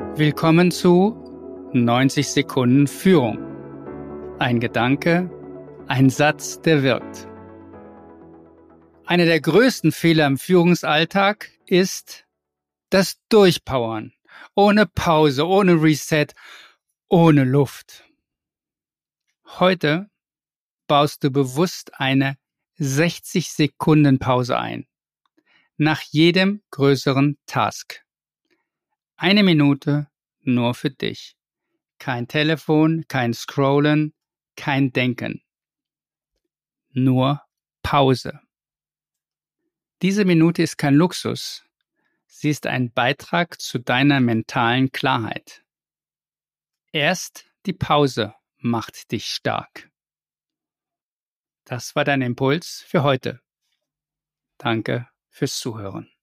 Willkommen zu 90 Sekunden Führung. Ein Gedanke, ein Satz, der wirkt. Einer der größten Fehler im Führungsalltag ist das Durchpowern. Ohne Pause, ohne Reset, ohne Luft. Heute baust du bewusst eine 60 Sekunden Pause ein. Nach jedem größeren Task. 1 Minute nur für dich. Kein Telefon, kein Scrollen, kein Denken. Nur Pause. Diese Minute ist kein Luxus. Sie ist ein Beitrag zu deiner mentalen Klarheit. Erst die Pause macht dich stark. Das war dein Impuls für heute. Danke fürs Zuhören.